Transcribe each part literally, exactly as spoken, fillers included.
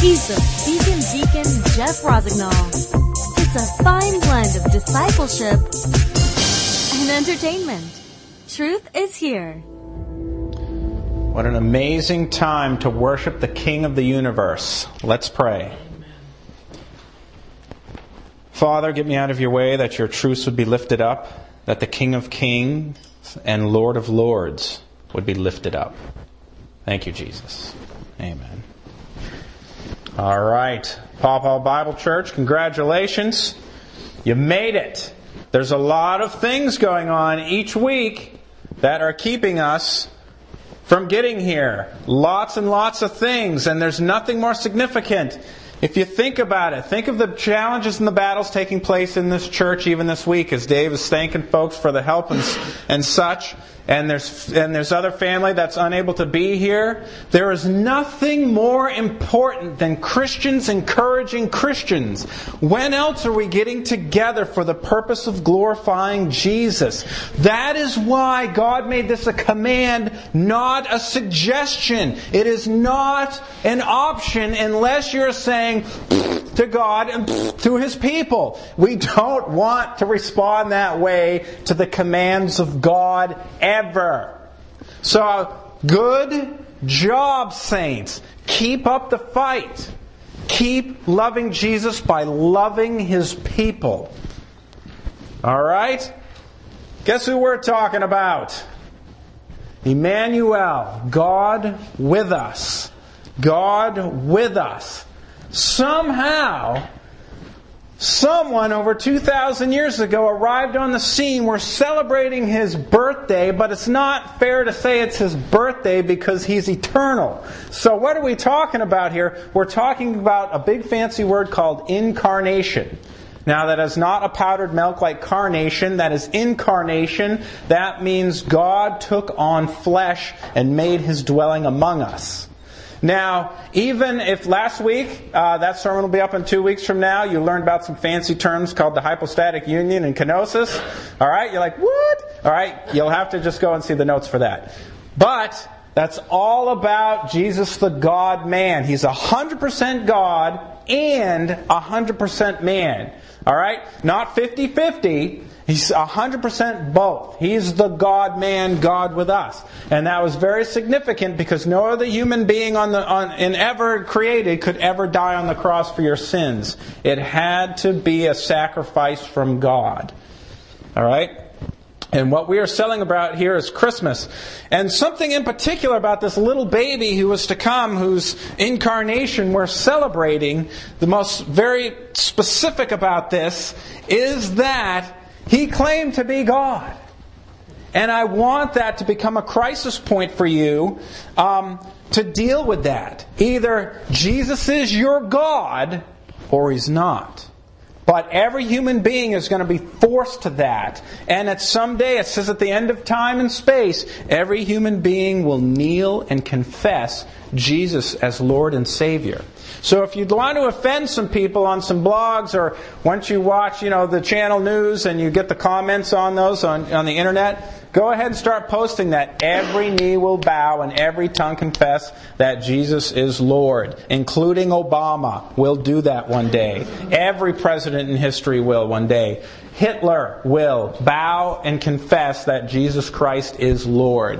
He's the Beacon Deacon Jeff Rosignol. It's a fine blend of discipleship and entertainment. Truth is here. What an amazing time to worship the King of the universe. Let's pray. Father, get me out of your way that your truths would be lifted up, that the King of Kings and Lord of Lords would be lifted up. Thank you, Jesus. Amen. All right. Paw Paw Bible Church, congratulations. You made it. There's a lot of things going on each week that are keeping us from getting here. Lots and lots of things, and there's nothing more significant. If you think about it, think of the challenges and the battles taking place in this church even this week as Dave is thanking folks for the help and, and such. And there's and there's other family that's unable to be here. There is nothing more important than Christians encouraging Christians. When else are we getting together for the purpose of glorifying Jesus? That is why God made this a command, not a suggestion. It is not an option unless you're saying to God and to His people. We don't want to respond that way to the commands of God ever. So, good job, saints. Keep up the fight. Keep loving Jesus by loving His people. Alright? Guess who we're talking about? Emmanuel. God with us. God with us. Somehow, someone over two thousand years ago arrived on the scene. We're celebrating His birthday, but it's not fair to say it's His birthday because He's eternal. So what are we talking about here? We're talking about a big fancy word called incarnation. Now that is not a powdered milk like carnation. That is incarnation. That means God took on flesh and made His dwelling among us. Now, even if last week, uh, that sermon will be up in two weeks from now, you learned about some fancy terms called the hypostatic union and kenosis. All right, you're like, what? All right, you'll have to just go and see the notes for that. But that's all about Jesus the God-man. He's one hundred percent God and one hundred percent man. All right, not fifty-fifty. He's one hundred percent both. He's the God-man, God with us. And that was very significant because no other human being on the on, in ever created could ever die on the cross for your sins. It had to be a sacrifice from God. All right? And what we are selling about here is Christmas. And something in particular about this little baby who was to come, whose incarnation we're celebrating, the most very specific about this is that He claimed to be God. And I want that to become a crisis point for you um, to deal with that. Either Jesus is your God or He's not. But every human being is going to be forced to that. And at some day, it says at the end of time and space, every human being will kneel and confess Jesus as Lord and Savior. So if you'd want to offend some people on some blogs, or once you watch, you know, the channel news and you get the comments on those on, on the internet, go ahead and start posting that. Every knee will bow and every tongue confess that Jesus is Lord. Including Obama will do that one day. Every president in history will one day. Hitler will bow and confess that Jesus Christ is Lord.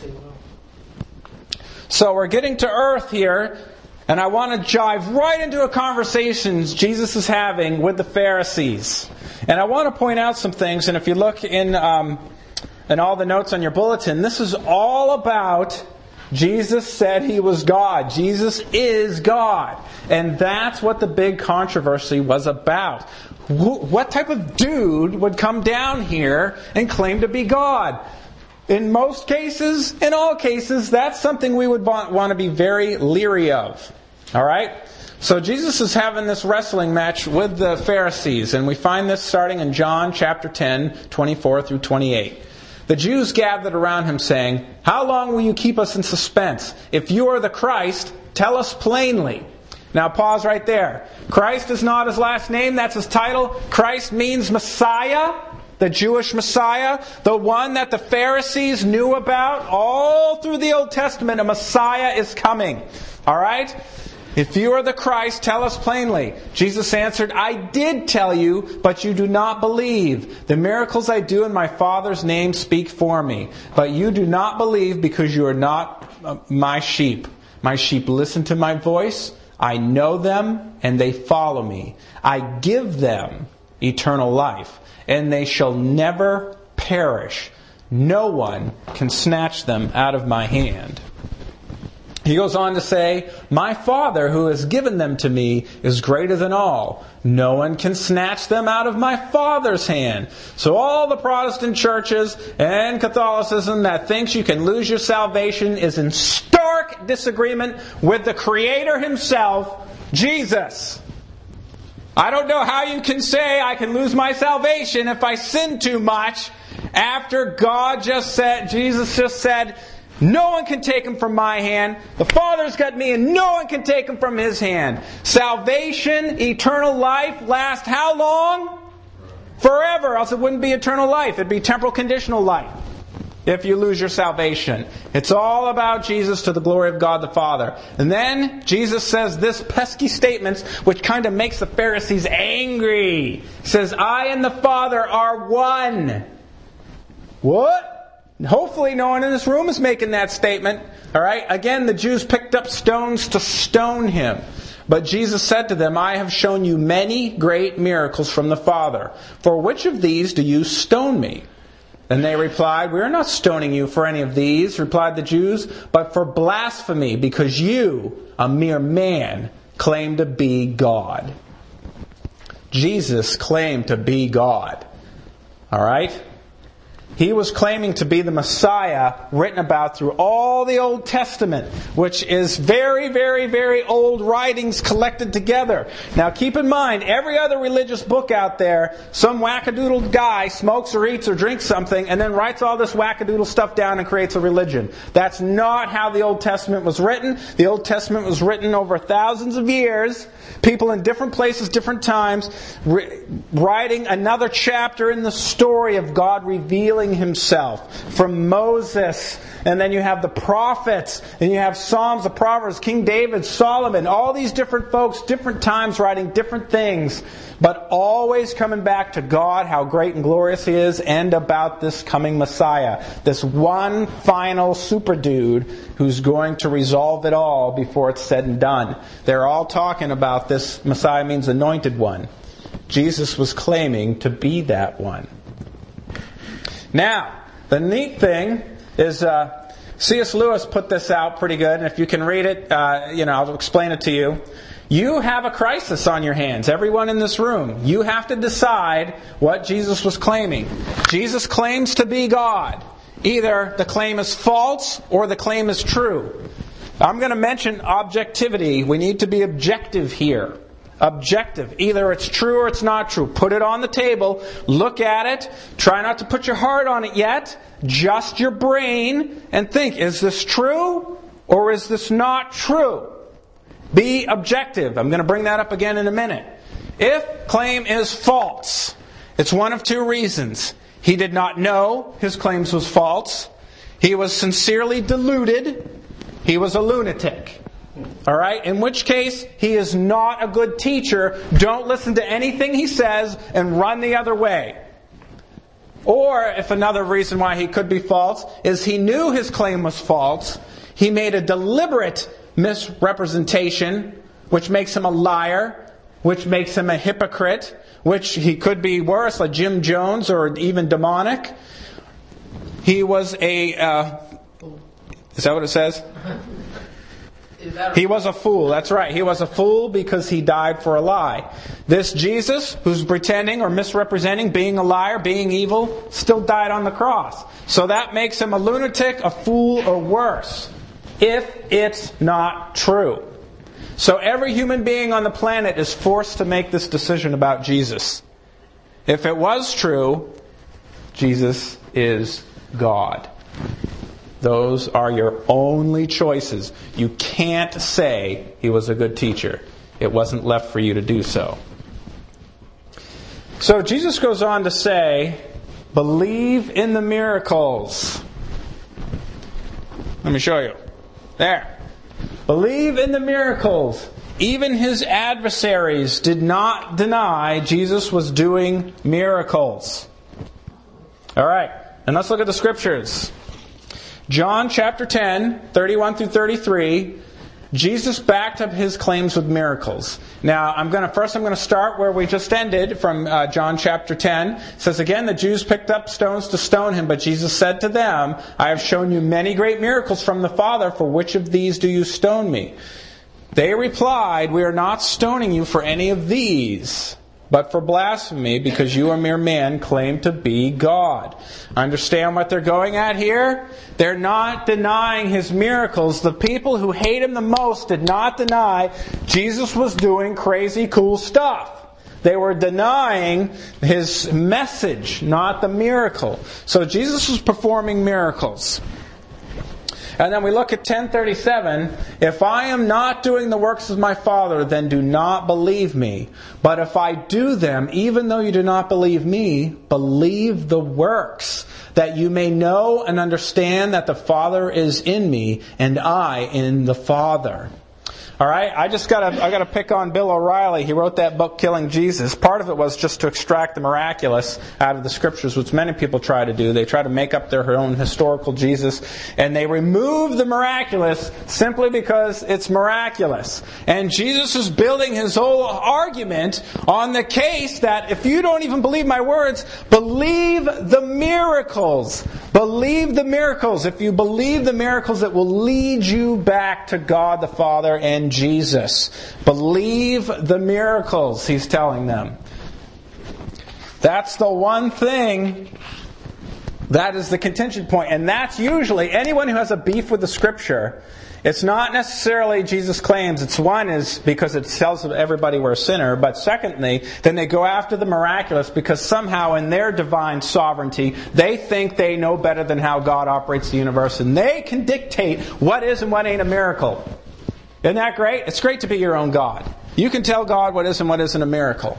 So we're getting to earth here. And I want to jive right into a conversation Jesus is having with the Pharisees. And I want to point out some things. And if you look in um, in all the notes on your bulletin, this is all about Jesus said He was God. Jesus is God. And that's what the big controversy was about. What type of dude would come down here and claim to be God? In most cases, in all cases, that's something we would want, want to be very leery of. All right? So Jesus is having this wrestling match with the Pharisees, and we find this starting in John chapter ten, twenty-four through twenty-eight. The Jews gathered around Him saying, "How long will you keep us in suspense? If you are the Christ, tell us plainly." Now pause right there. Christ is not His last name, that's His title. Christ means Messiah. The Jewish Messiah, the one that the Pharisees knew about all through the Old Testament. A Messiah is coming. All right? If you are the Christ, tell us plainly. Jesus answered, I did tell you, but you do not believe. The miracles I do in my Father's name speak for me. But you do not believe because you are not my sheep. My sheep listen to my voice. I know them and they follow me. I give them eternal life, and they shall never perish. No one can snatch them out of my hand. He goes on to say, my Father who has given them to me is greater than all. No one can snatch them out of my Father's hand. So all the Protestant churches and Catholicism that thinks you can lose your salvation is in stark disagreement with the Creator Himself, Jesus. I don't know how you can say I can lose my salvation if I sin too much after God just said, Jesus just said, no one can take him from my hand. The Father's got me and no one can take him from His hand. Salvation, eternal life, lasts how long? Forever. Else it wouldn't be eternal life. It'd be temporal conditional life if you lose your salvation. It's all about Jesus to the glory of God the Father. And then Jesus says this pesky statement which kind of makes the Pharisees angry. He says, I and the Father are one. What? Hopefully no one in this room is making that statement. All right. Again, the Jews picked up stones to stone Him. But Jesus said to them, I have shown you many great miracles from the Father. For which of these do you stone me? And they replied, we are not stoning you for any of these, replied the Jews, but for blasphemy, because you, a mere man, claim to be God. Jesus claimed to be God. All right? He was claiming to be the Messiah written about through all the Old Testament, which is very, very, very old writings collected together. Now keep in mind, every other religious book out there, some wackadoodle guy smokes or eats or drinks something and then writes all this wackadoodle stuff down and creates a religion. That's not how the Old Testament was written. The Old Testament was written over thousands of years. People in different places, different times, writing another chapter in the story of God revealing Himself. From Moses, and then you have the prophets, and you have Psalms, the Proverbs, King David, Solomon, all these different folks, different times writing different things, but always coming back to God, how great and glorious He is, and about this coming Messiah. This one final super dude who's going to resolve it all before it's said and done. They're all talking about this Messiah means anointed one. Jesus was claiming to be that one. Now, the neat thing is uh, C S Lewis put this out pretty good, and if you can read it, uh, you know, I'll explain it to you. You have a crisis on your hands, everyone in this room. You have to decide what Jesus was claiming. Jesus claims to be God. Either the claim is false or the claim is true. I'm going to mention objectivity. We need to be objective here. Objective. Either it's true or it's not true. Put it on the table. Look at it. Try not to put your heart on it yet. Just your brain and think, is this true or is this not true? Be objective. I'm going to bring that up again in a minute. If claim is false, it's one of two reasons. He did not know his claims was false. He was sincerely deluded. He was a lunatic. All right? In which case, he is not a good teacher. Don't listen to anything he says and run the other way. Or, if another reason why he could be false is he knew his claim was false. He made a deliberate misrepresentation, which makes him a liar, which makes him a hypocrite, which he could be worse, like Jim Jones or even demonic. He was a... Uh, is that what it says? He was a fool. That's right. He was a fool because he died for a lie. This Jesus, who's pretending or misrepresenting, being a liar, being evil, still died on the cross. So that makes him a lunatic, a fool, or worse, if it's not true. So every human being on the planet is forced to make this decision about Jesus. If it was true, Jesus is God. Those are your only choices. You can't say he was a good teacher. It wasn't left for you to do so. So Jesus goes on to say, believe in the miracles. Let me show you. There. Believe in the miracles. Even his adversaries did not deny Jesus was doing miracles. All right, and let's look at the scriptures. John chapter ten, thirty-one through thirty-three. Jesus backed up his claims with miracles. Now, I'm going to first I'm going to start where we just ended from uh, John chapter ten. It says, again, the Jews picked up stones to stone him, but Jesus said to them, I have shown you many great miracles from the Father. For which of these do you stone me? They replied, we are not stoning you for any of these, but for blasphemy, because you, a mere man, claim to be God. Understand what they're going at here? They're not denying his miracles. The people who hate him the most did not deny Jesus was doing crazy cool stuff. They were denying his message, not the miracle. So Jesus was performing miracles. And then we look at ten thirty-seven. If I am not doing the works of my Father, then do not believe me. But if I do them, even though you do not believe me, believe the works, that you may know and understand that the Father is in me, and I in the Father. All right, I just got to I got to pick on Bill O'Reilly. He wrote that book, Killing Jesus. Part of it was just to extract the miraculous out of the scriptures, which many people try to do. They try to make up their own historical Jesus, and they remove the miraculous simply because it's miraculous. And Jesus is building his whole argument on the case that if you don't even believe my words, believe the miracles. Believe the miracles. If you believe the miracles, it will lead you back to God the Father and Jesus. Believe the miracles, he's telling them. That's the one thing that is the contention point. And that's usually anyone who has a beef with the Scripture. It's not necessarily Jesus' claims. It's one is because it tells everybody we're a sinner. But secondly, then they go after the miraculous because somehow in their divine sovereignty, they think they know better than how God operates the universe. And they can dictate what is and what ain't a miracle. Isn't that great? It's great to be your own God. You can tell God what is and what isn't a miracle.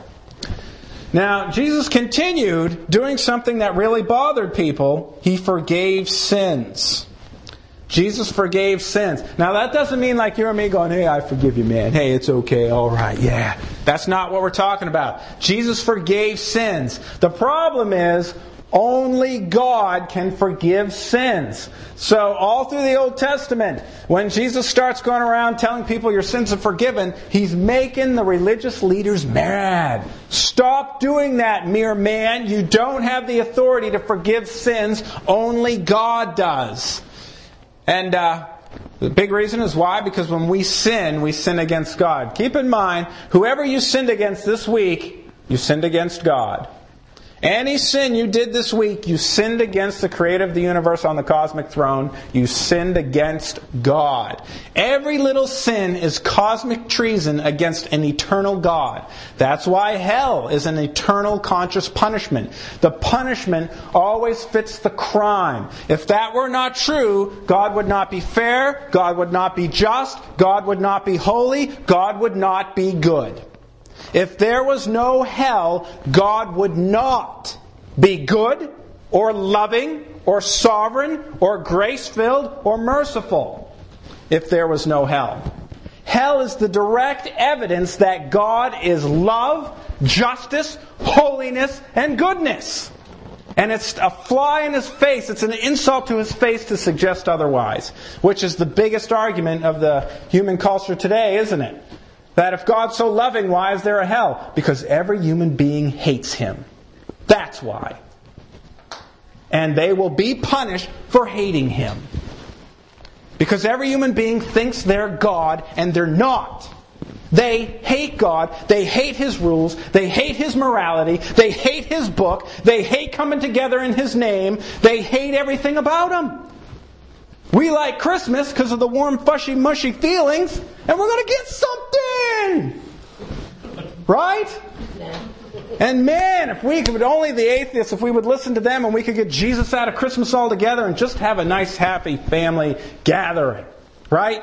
Now, Jesus continued doing something that really bothered people. He forgave sins. Jesus forgave sins. Now, that doesn't mean like you or me going, hey, I forgive you, man. Hey, it's okay. All right. Yeah. That's not what we're talking about. Jesus forgave sins. The problem is, only God can forgive sins. So all through the Old Testament, when Jesus starts going around telling people your sins are forgiven, he's making the religious leaders mad. Stop doing that, mere man. You don't have the authority to forgive sins. Only God does. And uh, the big reason is why? Because when we sin, we sin against God. Keep in mind, whoever you sinned against this week, you sinned against God. Any sin you did this week, you sinned against the creator of the universe on the cosmic throne. You sinned against God. Every little sin is cosmic treason against an eternal God. That's why hell is an eternal conscious punishment. The punishment always fits the crime. If that were not true, God would not be fair, God would not be just, God would not be holy, God would not be good. If there was no hell, God would not be good or loving or sovereign or grace-filled or merciful if there was no hell. Hell is the direct evidence that God is love, justice, holiness, and goodness. And it's a fly in his face. It's an insult to his face to suggest otherwise, which is the biggest argument of the human culture today, isn't it? That if God's so loving, why is there a hell? Because every human being hates him. That's why. And they will be punished for hating him. Because every human being thinks they're God, and they're not. They hate God. They hate his rules. They hate his morality. They hate his book. They hate coming together in his name. They hate everything about him. We like Christmas because of the warm, fushy, mushy feelings, and we're going to get something! Right? And man, if we could, only the atheists, if we would listen to them and we could get Jesus out of Christmas altogether and just have a nice, happy family gathering. Right?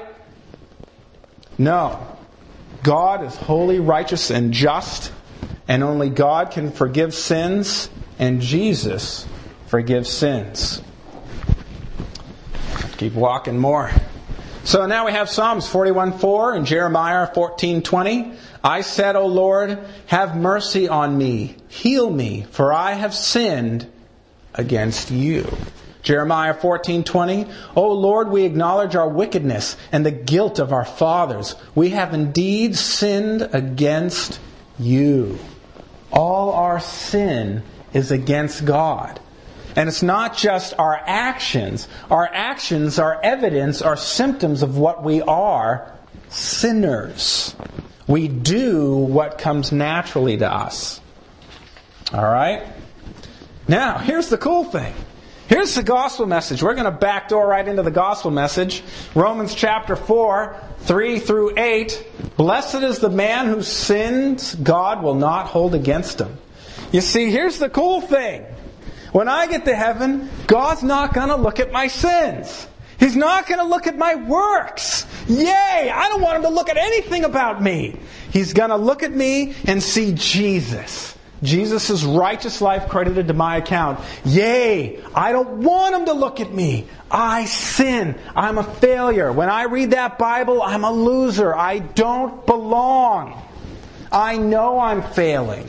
No. God is holy, righteous, and just, and only God can forgive sins, and Jesus forgives sins. Keep walking more. So now we have Psalms forty-one four and Jeremiah fourteen twenty. I said, O Lord, have mercy on me. Heal me, for I have sinned against you. Jeremiah fourteen twenty. O Lord, we acknowledge our wickedness and the guilt of our fathers. We have indeed sinned against you. All our sin is against God. And it's not just our actions. Our actions are evidence, are symptoms of what we are, sinners. We do what comes naturally to us. All right? Now, here's the cool thing. Here's the gospel message. We're going to backdoor right into the gospel message. Romans chapter four, three through eight. Blessed is the man whose sins God will not hold against him. You see, here's the cool thing. When I get to heaven, God's not going to look at my sins. He's not going to look at my works. Yay! I don't want Him to look at anything about me. He's going to look at me and see Jesus. Jesus' righteous life credited to my account. Yay! I don't want Him to look at me. I sin. I'm a failure. When I read that Bible, I'm a loser. I don't belong. I know I'm failing.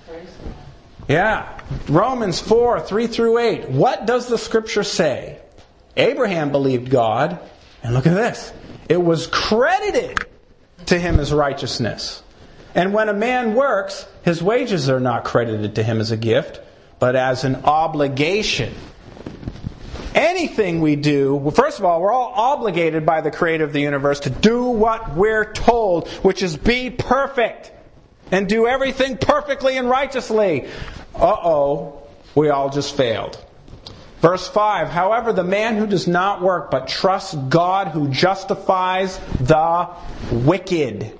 Yeah. Romans four, three through eight. What does the Scripture say? Abraham believed God. And look at this. It was credited to him as righteousness. And when a man works, his wages are not credited to him as a gift, but as an obligation. Anything we do, well, first of all, we're all obligated by the Creator of the universe to do what we're told, which is be perfect. And do everything perfectly and righteously. Uh-oh, we all just failed. Verse five, however, the man who does not work but trusts God who justifies the wicked.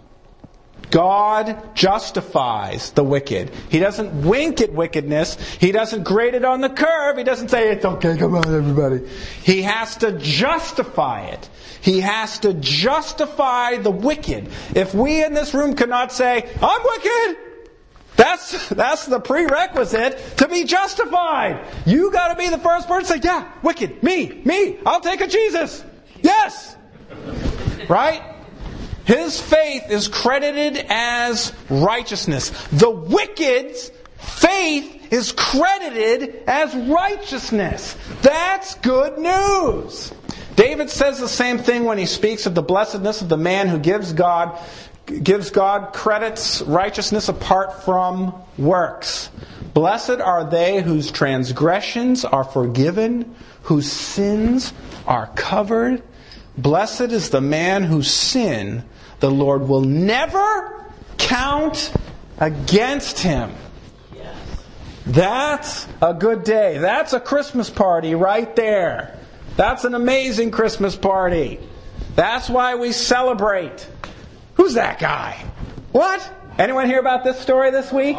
God justifies the wicked. He doesn't wink at wickedness. He doesn't grade it on the curve. He doesn't say, it's okay, come on everybody. He has to justify it. He has to justify the wicked. If we in this room cannot say, I'm wicked, that's that's the prerequisite to be justified. You got to be the first person to say, yeah, wicked, me, me, I'll take a Jesus. Yes. Right? His faith is credited as righteousness. The wicked's faith is credited as righteousness. That's good news. David says the same thing when he speaks of the blessedness of the man who gives God gives God credits righteousness apart from works. Blessed are they whose transgressions are forgiven, whose sins are covered. Blessed is the man whose sin the Lord will never count against him. That's a good day. That's a Christmas party right there. That's an amazing Christmas party. That's why we celebrate. Who's that guy? What? Anyone hear about this story this week?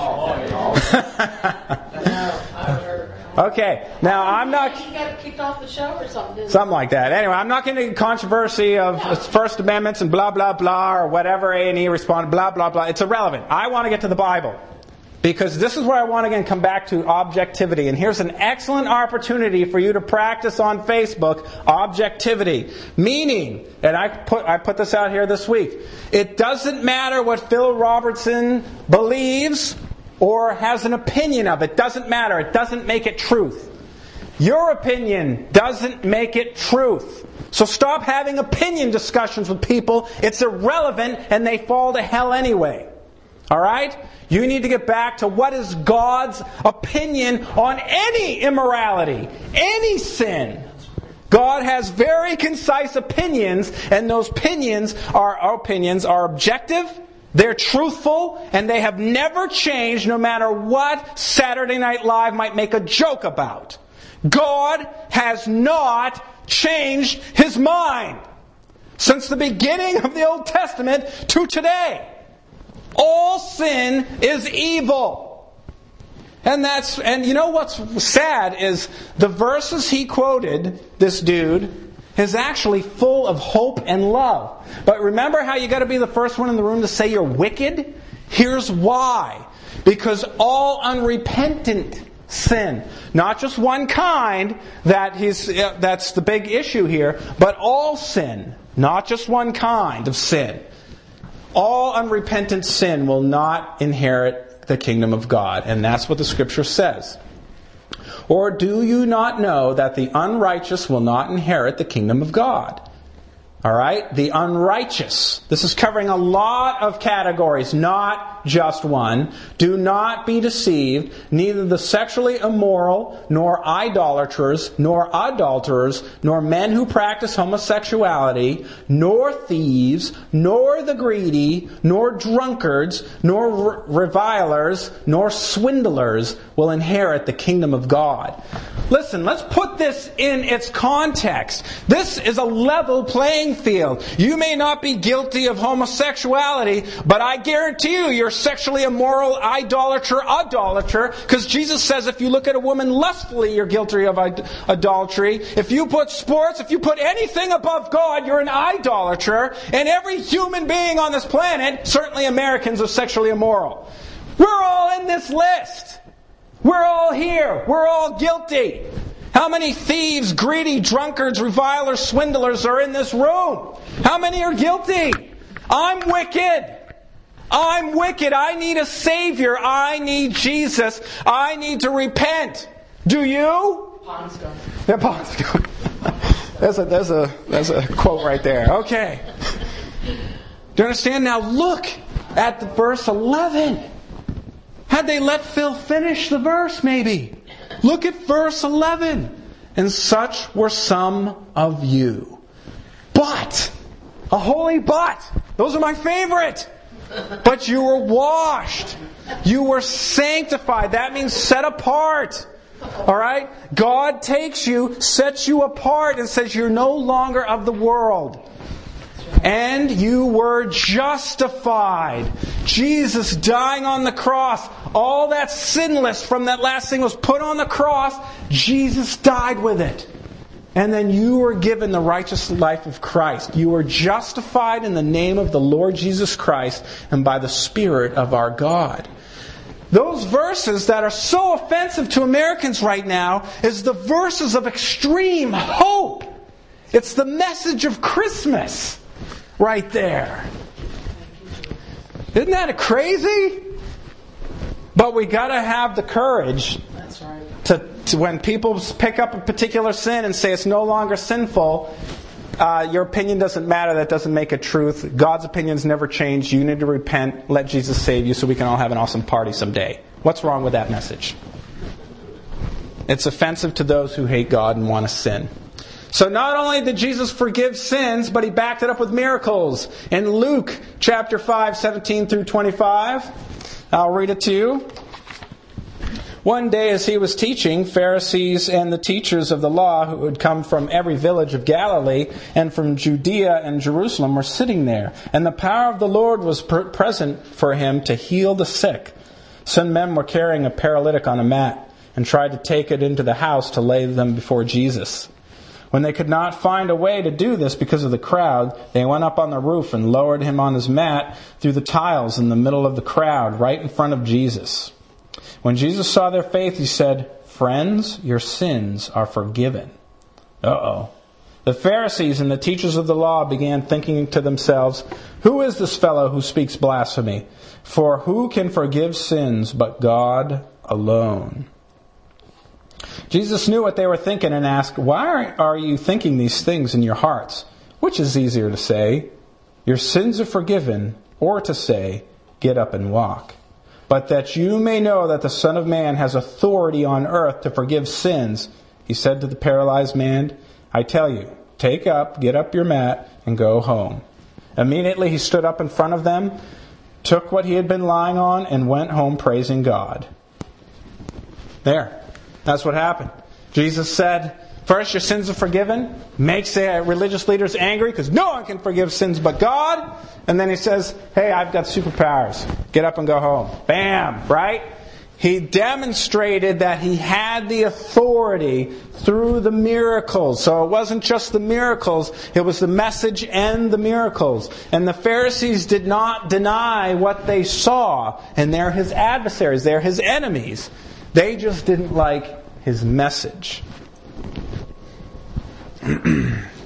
Okay, now I'm not... He got kicked off the show or something. Something like that. Anyway, I'm not getting into controversy of no. First Amendments and blah, blah, blah, or whatever A and E responded, blah, blah, blah. It's irrelevant. I want to get to the Bible. Because this is where I want to again come back to objectivity. And here's an excellent opportunity for you to practice on Facebook objectivity. Meaning, and I put I put this out here this week, it doesn't matter what Phil Robertson believes or has an opinion of. It doesn't matter. It doesn't make it truth. Your opinion doesn't make it truth. So stop having opinion discussions with people. It's irrelevant and they fall to hell anyway. All right? You need to get back to what is God's opinion on any immorality, any sin. God has very concise opinions, and those opinions are opinions are objective, they're truthful, and they have never changed no matter what Saturday Night Live might make a joke about. God has not changed His mind since the beginning of the Old Testament to today. All sin is evil. And that's and you know what's sad is the verses he quoted, this dude, is actually full of hope and love. But remember how you got to be the first one in the room to say you're wicked? Here's why. Because all unrepentant sin, not just one kind, that he's that's the big issue here, but all sin. Not just one kind of sin. All unrepentant sin will not inherit the kingdom of God. And that's what the Scripture says. Or do you not know that the unrighteous will not inherit the kingdom of God? All right? The unrighteous. This is covering a lot of categories, not just one. Do not be deceived. Neither the sexually immoral, nor idolaters, nor adulterers, nor men who practice homosexuality, nor thieves, nor the greedy, nor drunkards, nor revilers, nor swindlers will inherit the kingdom of God. Listen, let's put this in its context. This is a level playing field. You may not be guilty of homosexuality, but I guarantee you you're sexually immoral, idolater, adulterer, because Jesus says if you look at a woman lustfully, you're guilty of idolatry. If you put sports, if you put anything above God, you're an idolater. And every human being on this planet, certainly Americans, are sexually immoral. We're all in this list. We're all here. We're all guilty. How many thieves, greedy, drunkards, revilers, swindlers are in this room? How many are guilty? I'm wicked. I'm wicked. I need a Savior. I need Jesus. I need to repent. Do you? Pond's gone. Yeah, Pond's gone. There's a, there's a, there's a quote right there. Okay. Do you understand? Now look at the verse eleven. Had they let Phil finish the verse, maybe. Look at verse eleven. And such were some of you. But, a holy but. Those are my favorite. But you were washed. You were sanctified. That means set apart. Alright? God takes you, sets you apart, and says you're no longer of the world. And you were justified. Jesus dying on the cross. All that sinless from that last thing was put on the cross. Jesus died with it. And then you were given the righteous life of Christ. You were justified in the name of the Lord Jesus Christ and by the Spirit of our God. Those verses that are so offensive to Americans right now is the verses of extreme hope. It's the message of Christmas. Right there. Isn't that crazy? But we got to have the courage. That's right. To, to when people pick up a particular sin and say it's no longer sinful, uh, your opinion doesn't matter. That doesn't make it truth. God's opinions never change. You need to repent. Let Jesus save you so we can all have an awesome party someday. What's wrong with that message? It's offensive to those who hate God and want to sin. So not only did Jesus forgive sins, but He backed it up with miracles. In Luke chapter five, seventeen through twenty-five, I'll read it to you. One day as He was teaching, Pharisees and the teachers of the law who had come from every village of Galilee and from Judea and Jerusalem were sitting there. And the power of the Lord was present for Him to heal the sick. Some men were carrying a paralytic on a mat and tried to take it into the house to lay them before Jesus. When they could not find a way to do this because of the crowd, they went up on the roof and lowered him on his mat through the tiles in the middle of the crowd, right in front of Jesus. When Jesus saw their faith, He said, "Friends, your sins are forgiven." Uh-oh. The Pharisees and the teachers of the law began thinking to themselves, "Who is this fellow who speaks blasphemy? For who can forgive sins but God alone?" Jesus knew what they were thinking and asked, "Why are you thinking these things in your hearts? Which is easier to say, 'Your sins are forgiven,' or to say, 'Get up and walk'? But that you may know that the Son of Man has authority on earth to forgive sins," He said to the paralyzed man, "I tell you, take up, get up your mat, and go home." Immediately He stood up in front of them, took what he had been lying on, and went home praising God. There. That's what happened. Jesus said, first, your sins are forgiven. Makes the religious leaders angry because no one can forgive sins but God. And then He says, hey, I've got superpowers. Get up and go home. Bam! Right? He demonstrated that He had the authority through the miracles. So it wasn't just the miracles, it was the message and the miracles. And the Pharisees did not deny what they saw. And they're His adversaries. They're His enemies. They just didn't like His message.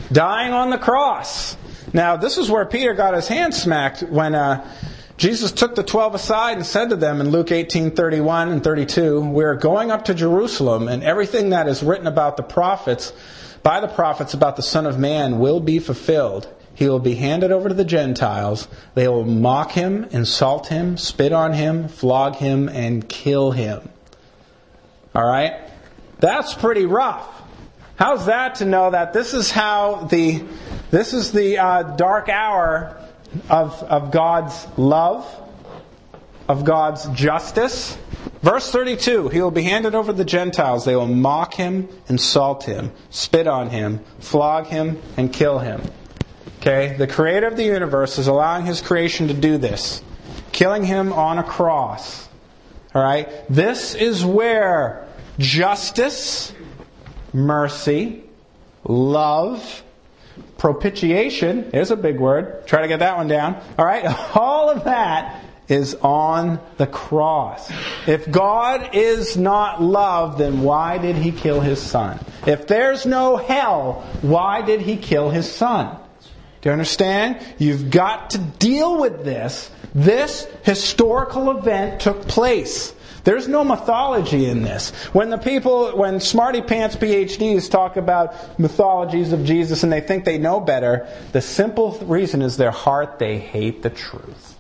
dying on the cross. Now, this is where Peter got his hand smacked when uh, Jesus took the twelve aside and said to them in Luke eighteen thirty-one and thirty-two, "We are going up to Jerusalem, and everything that is written about the prophets, by the prophets about the Son of Man will be fulfilled. He will be handed over to the Gentiles. They will mock him, insult him, spit on him, flog him, and kill him." All right? That's pretty rough. How's that to know that this is how the this is the uh, dark hour of of God's love, of God's justice? Verse thirty-two, "He will be handed over to the Gentiles. They will mock him, insult him, spit on him, flog him, and kill him." Okay, the creator of the universe is allowing his creation to do this, killing him on a cross. All right, this is where justice, mercy, love, propitiation, there's a big word, try to get that one down. All right, all of that is on the cross. If God is not love, then why did he kill his son? If there's no hell, why did he kill his son? Do you understand? You've got to deal with this. This historical event took place. There's no mythology in this. When the people, when smarty pants P H Ds talk about mythologies of Jesus and they think they know better, the simple reason is their heart, they hate the truth.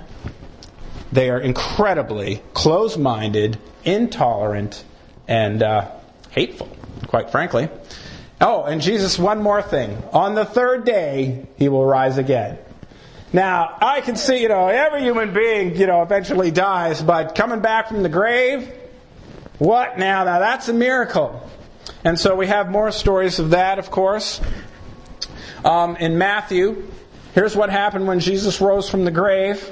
They are incredibly close-minded, intolerant, and uh, hateful, quite frankly. Oh, and Jesus, one more thing. On the third day, he will rise again. Now, I can see, you know, every human being, you know, eventually dies, but coming back from the grave, what now? Now, that's a miracle. And so we have more stories of that, of course. Um, in Matthew, here's what happened when Jesus rose from the grave.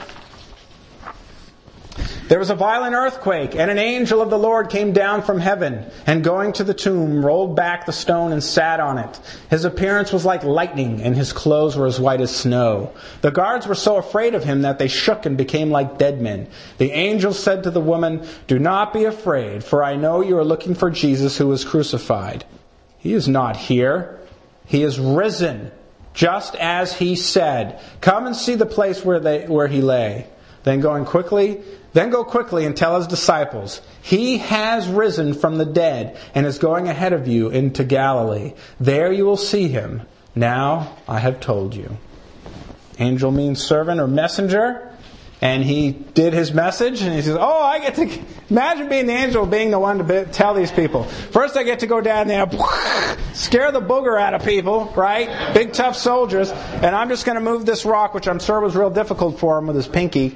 "There was a violent earthquake, and an angel of the Lord came down from heaven, and going to the tomb, rolled back the stone and sat on it. His appearance was like lightning, and his clothes were as white as snow. The guards were so afraid of him that they shook and became like dead men. The angel said to the woman, 'Do not be afraid, for I know you are looking for Jesus who was crucified. He is not here. He is risen, just as he said. Come and see the place where they where he lay.' Then going quickly, then go quickly and tell his disciples, 'He has risen from the dead and is going ahead of you into Galilee. There you will see him. Now I have told you.'" Angel means servant or messenger. And he did his message, and he says, "Oh, I get to imagine being the angel, being the one to be, tell these people. First, I get to go down there, scare the booger out of people, right? Big tough soldiers, and I'm just going to move this rock, which I'm sure was real difficult for him with his pinky.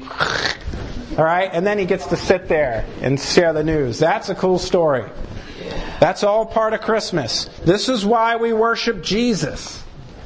All right, and then he gets to sit there and share the news. That's a cool story. That's all part of Christmas. This is why we worship Jesus.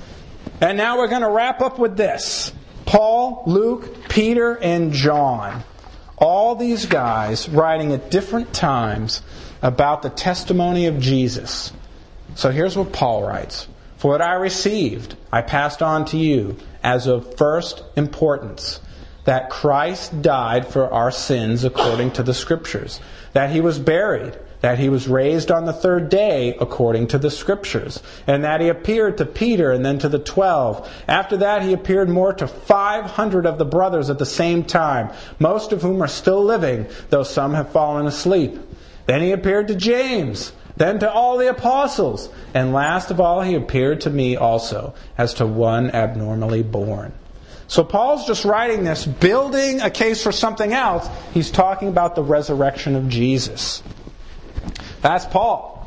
And now we're going to wrap up with this. Paul, Luke, Peter, and John. All these guys writing at different times about the testimony of Jesus. So here's what Paul writes. "For what I received, I passed on to you as of first importance, that Christ died for our sins according to the Scriptures, that he was buried, that he was raised on the third day according to the Scriptures, and that he appeared to Peter and then to the twelve. After that he appeared more to five hundred of the brothers at the same time, most of whom are still living, though some have fallen asleep. Then he appeared to James, then to all the apostles, and last of all he appeared to me also, as to one abnormally born." So Paul's just writing this, building a case for something else. He's talking about the resurrection of Jesus. That's Paul.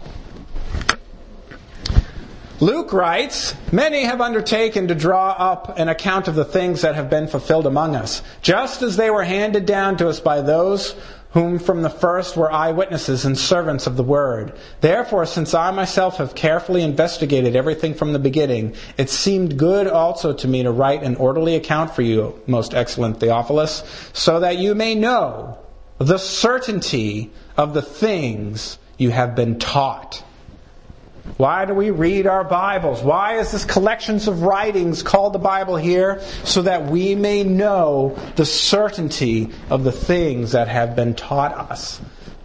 Luke writes, "Many have undertaken to draw up an account of the things that have been fulfilled among us, just as they were handed down to us by those whom from the first were eyewitnesses and servants of the word. Therefore, since I myself have carefully investigated everything from the beginning, it seemed good also to me to write an orderly account for you, most excellent Theophilus, so that you may know the certainty of the things you have been taught." Why do we read our Bibles? Why is this collections of writings called the Bible here? So that we may know the certainty of the things that have been taught us.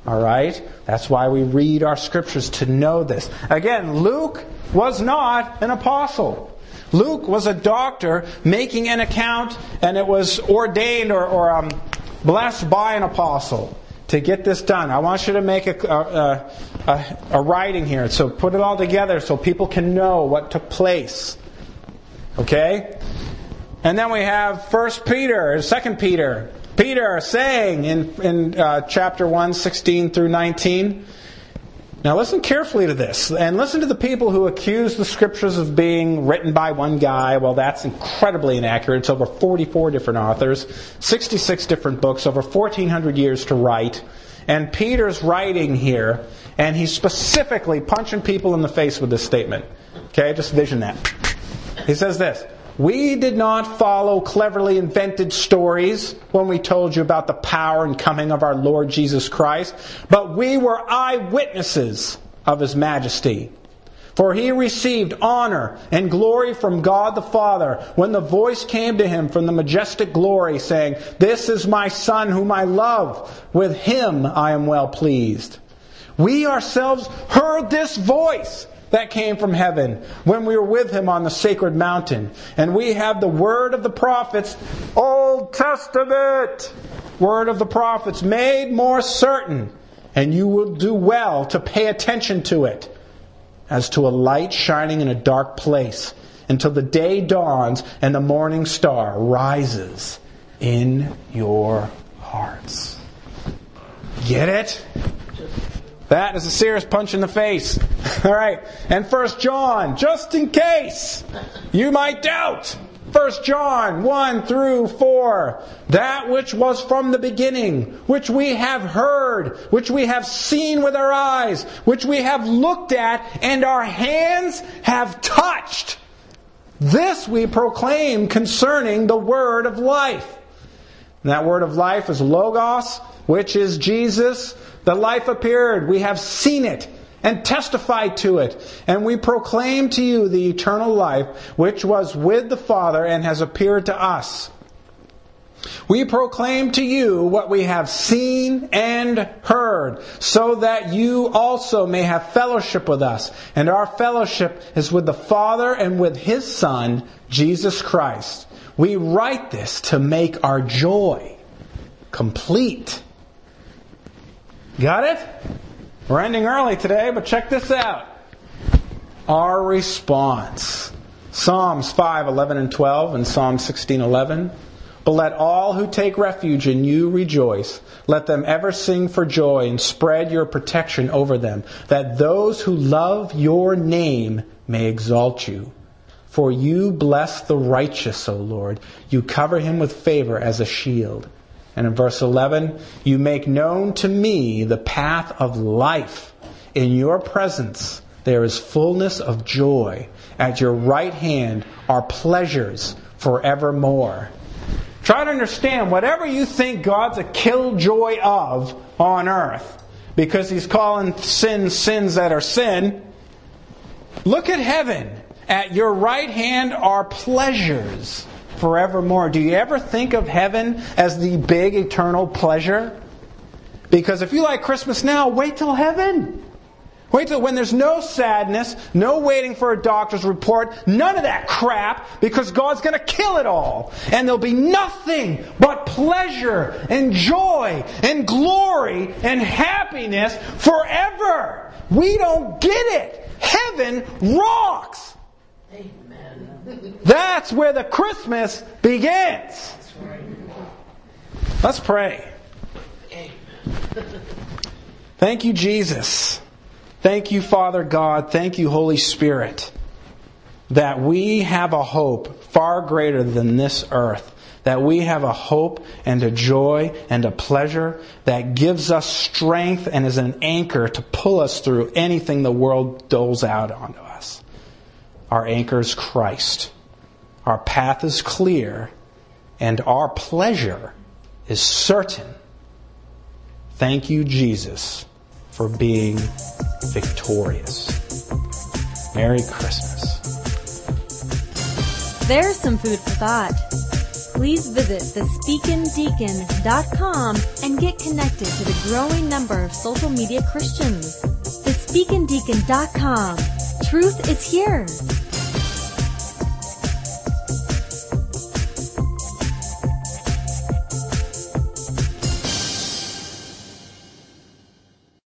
All right? That's why we read our scriptures, to know this. Again, Luke was not an apostle. Luke was a doctor making an account, and it was ordained or, or um, blessed by an apostle to get this done. I want you to make a, a, a, a writing here. So put it all together so people can know what took place. Okay? And then we have First Peter, Second Peter. Peter saying in, in uh, chapter one, sixteen through nineteen. Now listen carefully to this. And listen to the people who accuse the scriptures of being written by one guy. Well, that's incredibly inaccurate. It's over forty-four different authors, sixty-six different books, over fourteen hundred years to write. And Peter's writing here, and he's specifically punching people in the face with this statement. Okay, just vision that. He says this: "We did not follow cleverly invented stories when we told you about the power and coming of our Lord Jesus Christ, but we were eyewitnesses of His majesty. For He received honor and glory from God the Father when the voice came to Him from the majestic glory, saying, 'This is my Son whom I love. With Him I am well pleased.' We ourselves heard this voice that came from heaven when we were with Him on the sacred mountain. And we have the word of the prophets, Old Testament, word of the prophets made more certain. And you will do well to pay attention to it, as to a light shining in a dark place, until the day dawns and the morning star rises in your hearts." Get it? That is a serious punch in the face. All right. And First John, just in case you might doubt. First John one through four. "That which was from the beginning, which we have heard, which we have seen with our eyes, which we have looked at, and our hands have touched. This we proclaim concerning the word of life." And that word of life is Logos, which is Jesus. The life appeared. We have seen it and testified to it. And we proclaim to you the eternal life, which was with the Father and has appeared to us. We proclaim to you what we have seen and heard, so that you also may have fellowship with us. And our fellowship is with the Father and with His Son, Jesus Christ. We write this to make our joy complete. Got it? We're ending early today, but check this out. Our response. Psalms five, eleven and twelve and Psalm sixteen, eleven. "But let all who take refuge in you rejoice. Let them ever sing for joy and spread your protection over them, that those who love your name may exalt you. For you bless the righteous, O Lord. You cover him with favor as a shield." And in verse eleven, "You make known to me the path of life. In your presence there is fullness of joy. At your right hand are pleasures forevermore." Try to understand, whatever you think God's a killjoy of on earth, because He's calling sin sins that are sin, look at heaven. At your right hand are pleasures forevermore. Do you ever think of heaven as the big eternal pleasure? Because if you like Christmas now, wait till heaven. Wait till when there's no sadness, no waiting for a doctor's report, none of that crap, because God's going to kill it all. And there'll be nothing but pleasure and joy and glory and happiness forever. We don't get it. Heaven rocks. Amen. That's where the Christmas begins. Let's pray. Thank you, Jesus. Thank you, Father God. Thank you, Holy Spirit, that we have a hope far greater than this earth. That we have a hope and a joy and a pleasure that gives us strength and is an anchor to pull us through anything the world doles out onto us. Our anchor is Christ. Our path is clear, and our pleasure is certain. Thank you, Jesus, for being victorious. Merry Christmas. There's some food for thought. please visit the speakin deacon dot com and get connected to the growing number of social media Christians. the speakin deacon dot com. Truth is here.